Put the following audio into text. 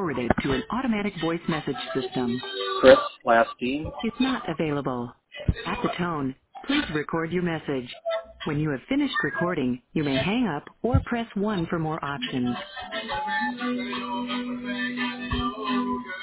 forwarded to an automatic voice message system. Chris Lastine. Is not available. At the tone, please record your message. When you have finished recording, you may hang up or press 1 for more options.